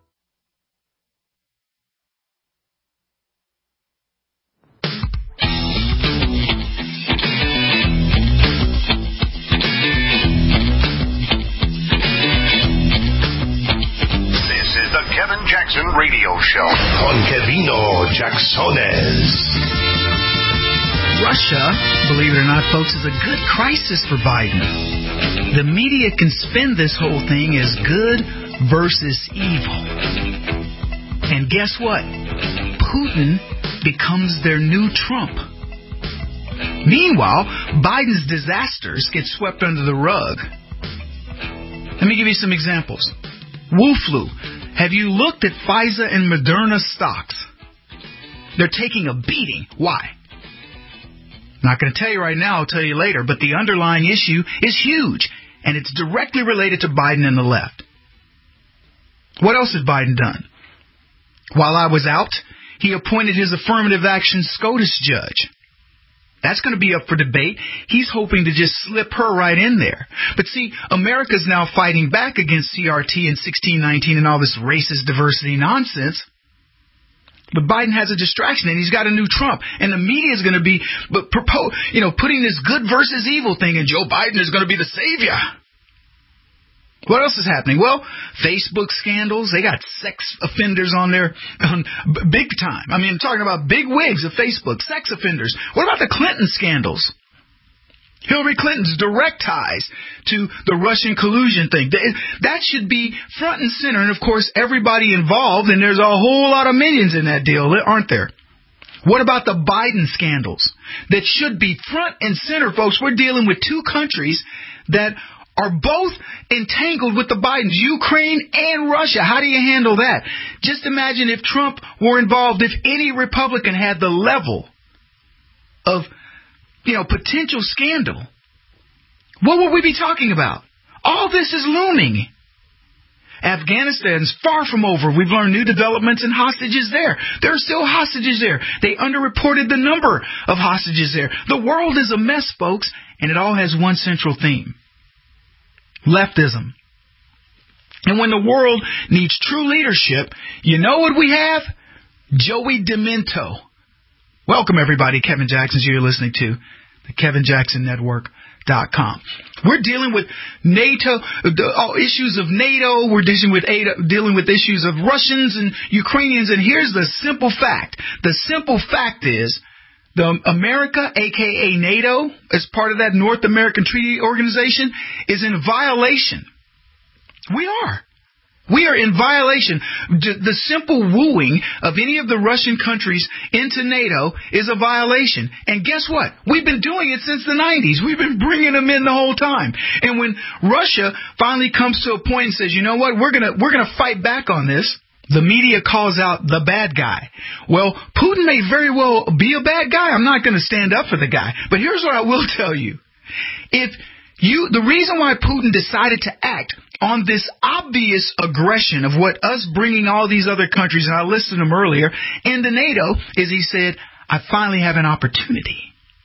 Speaker 2: Jackson Radio Show. Con Kevino Jacksones.
Speaker 4: Russia, believe it or not, folks, is a good crisis for Biden. The media can spin this whole thing as good versus evil. And guess what? Putin becomes their new Trump. Meanwhile, Biden's disasters get swept under the rug. Let me give you some examples. Wu flu. Have you looked at Pfizer and Moderna stocks? They're taking a beating. Why? Not going to tell you right now, I'll tell you later, but the underlying issue is huge, and it's directly related to Biden and the left. What else has Biden done? While I was out, he appointed his affirmative action SCOTUS judge. That's going to be up for debate. He's hoping to just slip her right in there. But see, America's now fighting back against C R T and sixteen nineteen and all this racist diversity nonsense. But Biden has a distraction, and he's got a new Trump. And the media is going to be but propose, you know, putting this good versus evil thing, and Joe Biden is going to be the savior. What else is happening? Well, Facebook scandals. They got sex offenders on there on big time. I mean, I'm talking about big wigs of Facebook, sex offenders. What about the Clinton scandals? Hillary Clinton's direct ties to the Russian collusion thing. That should be front and center. And, of course, everybody involved, and there's a whole lot of millions in that deal, aren't there? What about the Biden scandals? That should be front and center, folks. We're dealing with two countries that are both entangled with the Bidens, Ukraine and Russia. How do you handle that? Just imagine if Trump were involved, if any Republican had the level of, you know, potential scandal. What would we be talking about? All this is looming. Afghanistan's far from over. We've learned new developments and hostages there. There are still hostages there. They underreported the number of hostages there. The world is a mess, folks, and it all has one central theme. Leftism. And when the world needs true leadership, you know what we have? Joey Demento. Welcome, everybody. Kevin Jackson's here. You're listening to the Kevin Jackson Network dot com. We're dealing with NATO, the oh, issues of NATO. We're dealing with dealing with issues of Russians and Ukrainians. And here's the simple fact. The simple fact is the America, a k a. NATO, as part of that North American Treaty Organization, is in violation. We are. We are in violation. The simple wooing of any of the Russian countries into NATO is a violation. And guess what? We've been doing it since the nineties. We've been bringing them in the whole time. And when Russia finally comes to a point and says, you know what, we're going to we're going to fight back on this, the media calls out the bad guy. Well, Putin may very well be a bad guy. I'm not going to stand up for the guy. But here's what I will tell you. If you, the reason why Putin decided to act on this obvious aggression of what us bringing all these other countries, and I listed them earlier, into NATO, is he said, I finally have an opportunity.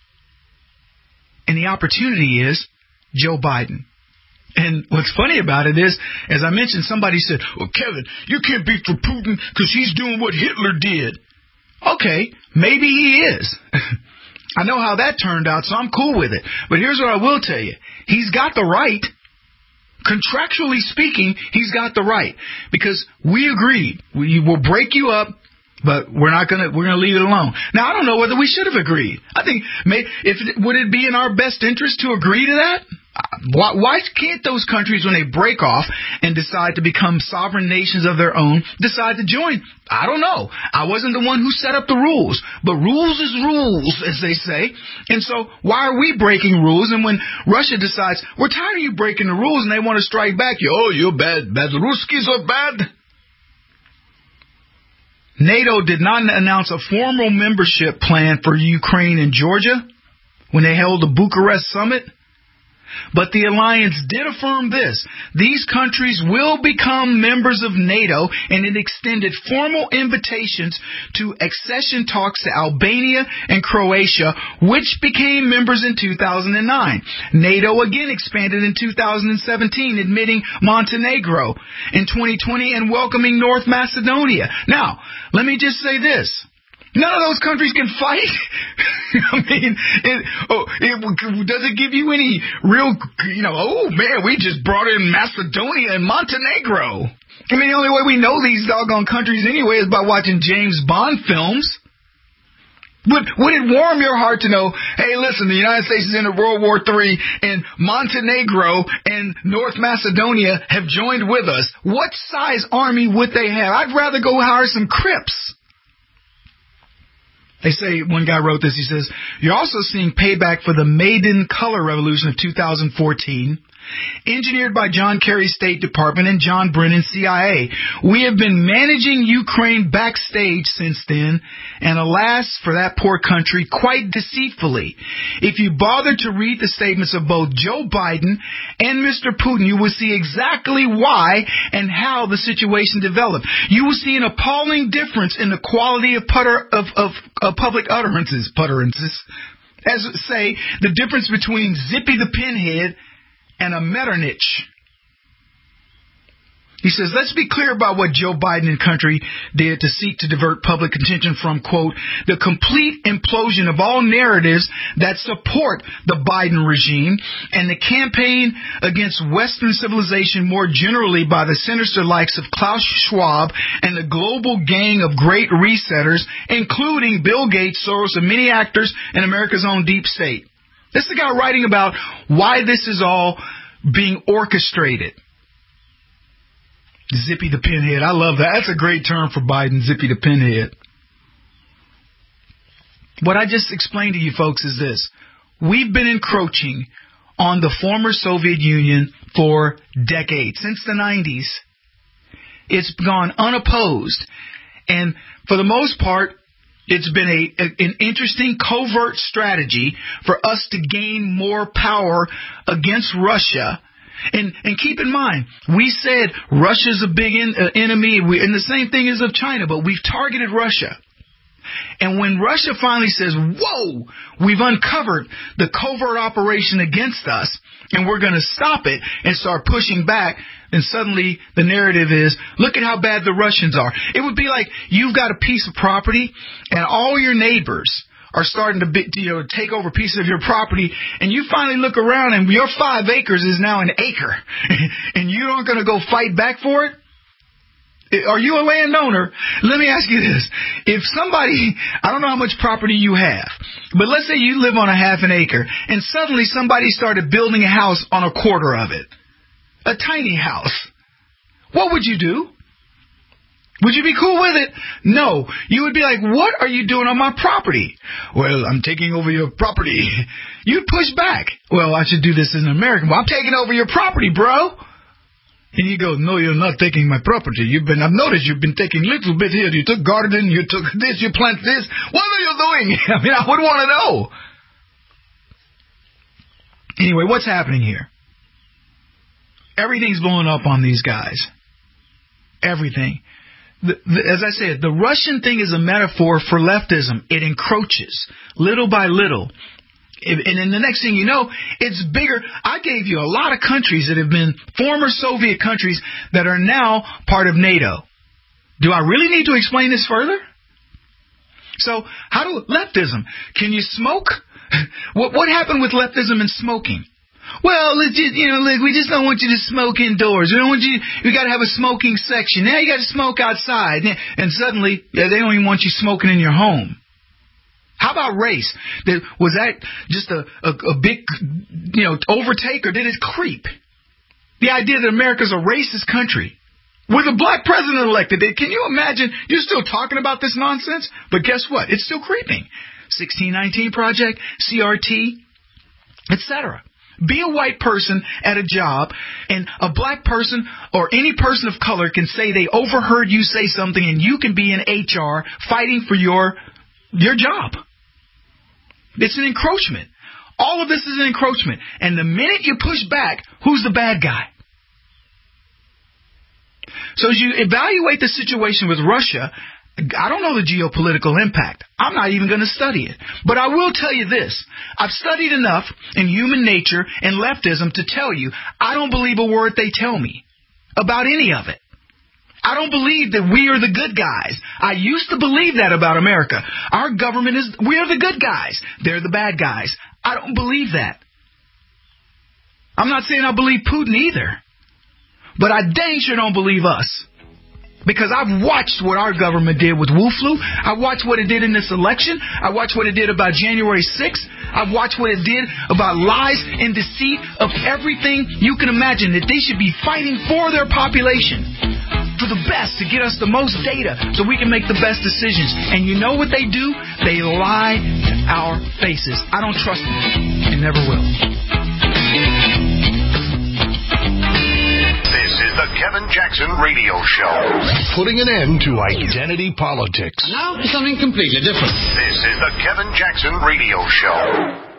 Speaker 4: And the opportunity is Joe Biden. And what's funny about it is, as I mentioned, somebody said, well, Kevin, you can't beat for Putin because he's doing what Hitler did. Okay, maybe he is. I know how that turned out, so I'm cool with it. But here's what I will tell you. He's got the right. Contractually speaking, he's got the right. Because we agreed. We will break you up, but we're not gonna we're gonna leave it alone. Now, I don't know whether we should have agreed. I think may, if would it be in our best interest to agree to that? Why, why can't those countries, when they break off and decide to become sovereign nations of their own, decide to join? I don't know. I wasn't the one who set up the rules, but rules is rules, as they say. And so why are we breaking rules? And when Russia decides, we're tired of you breaking the rules, and they want to strike back, oh, you're bad. Belaruskis are bad. NATO did not announce a formal membership plan for Ukraine and Georgia when they held the Bucharest summit. But the alliance did affirm this. These countries will become members of NATO, and it extended formal invitations to accession talks to Albania and Croatia, which became members in two thousand nine. NATO again expanded in two thousand seventeen, admitting Montenegro in twenty twenty and welcoming North Macedonia. Now, let me just say this. None of those countries can fight. I mean, it, oh, it, does it give you any real, you know, oh, man, we just brought in Macedonia and Montenegro. I mean, the only way we know these doggone countries anyway is by watching James Bond films. Would, would it warm your heart to know, hey, listen, the United States is into World War Three, and Montenegro and North Macedonia have joined with us. What size army would they have? I'd rather go hire some Crips. They say, one guy wrote this, he says, you're also seeing payback for the Maidan Color Revolution of two thousand fourteen, engineered by John Kerry's State Department and John Brennan, C I A. We have been managing Ukraine backstage since then, and alas, for that poor country, quite deceitfully. If you bother to read the statements of both Joe Biden and Mister Putin, you will see exactly why and how the situation developed. You will see an appalling difference in the quality of, putter, of, of, of public utterances, putterances, as say, the difference between Zippy the Pinhead and a Metternich. He says, let's be clear about what Joe Biden and country did to seek to divert public attention from, quote, the complete implosion of all narratives that support the Biden regime and the campaign against Western civilization more generally by the sinister likes of Klaus Schwab and the global gang of great resetters, including Bill Gates, Soros, and many actors in America's own deep state. This is the guy writing about why this is all being orchestrated. Zippy the Pinhead. I love that. That's a great term for Biden, Zippy the Pinhead. What I just explained to you folks is this. We've been encroaching on the former Soviet Union for decades. Since the nineties, it's gone unopposed. And for the most part, it's been a, a an interesting covert strategy for us to gain more power against Russia. And and keep in mind, we said Russia's a big in, uh, enemy, we, and the same thing is of China, but we've targeted Russia. And when Russia finally says, whoa, we've uncovered the covert operation against us, and we're going to stop it and start pushing back, then suddenly the narrative is, look at how bad the Russians are. It would be like you've got a piece of property, and all your neighbors are starting to be, you know, take over pieces of your property, and you finally look around and your five acres is now an acre, and you aren't going to go fight back for it? Are you a landowner? Let me ask you this. If somebody, I don't know how much property you have, but let's say you live on a half an acre, and suddenly somebody started building a house on a quarter of it, a tiny house. What would you do? Would you be cool with it? No. You would be like, what are you doing on my property? Well, I'm taking over your property. You'd push back. Well, I should do this as an American. Well, I'm taking over your property, bro. And you go, no, you're not taking my property. You've been, I've noticed you've been taking little bit here. You took garden, you took this, you plant this. What are you doing? I mean, I would want to know. Anyway, what's happening here? Everything's blowing up on these guys. Everything. The, the, as I said, the Russian thing is a metaphor for leftism. It encroaches little by little. And then the next thing you know, it's bigger. I gave you a lot of countries that have been former Soviet countries that are now part of NATO. Do I really need to explain this further? So how do leftism? Can you smoke? What what happened with leftism and smoking? Well, let's just, you know, look, we just don't want you to smoke indoors. We don't want you. We got to have a smoking section. Now you got to smoke outside, and suddenly yeah, they don't even want you smoking in your home. How about race? Was that just a, a, a big, you know, overtake, or did it creep? The idea that America's a racist country with a black president elected. Can you imagine? You're still talking about this nonsense, but guess what? It's still creeping. sixteen nineteen Project, C R T, et cetera. Be a white person at a job, and a black person or any person of color can say they overheard you say something, and you can be in H R fighting for your your job. It's an encroachment. All of this is an encroachment. And the minute you push back, who's the bad guy? So as you evaluate the situation with Russia, I don't know the geopolitical impact. I'm not even going to study it. But I will tell you this. I've studied enough in human nature and leftism to tell you I don't believe a word they tell me about any of it. I don't believe that we are the good guys. I used to believe that about America. Our government is, we are the good guys. They're the bad guys. I don't believe that. I'm not saying I believe Putin either. But I dang sure don't believe us. Because I've watched what our government did with Wu Flu. I watched what it did in this election. I watched what it did about January sixth. I've watched what it did about lies and deceit of everything you can imagine, that they should be fighting for their population, for the best, to get us the most data so we can make the best decisions. And you know what they do? They lie to our faces. I don't trust them. And never will.
Speaker 2: Kevin Jackson Radio Show.
Speaker 18: Putting an end to identity politics.
Speaker 8: Now for something completely different.
Speaker 2: This is the Kevin Jackson Radio Show.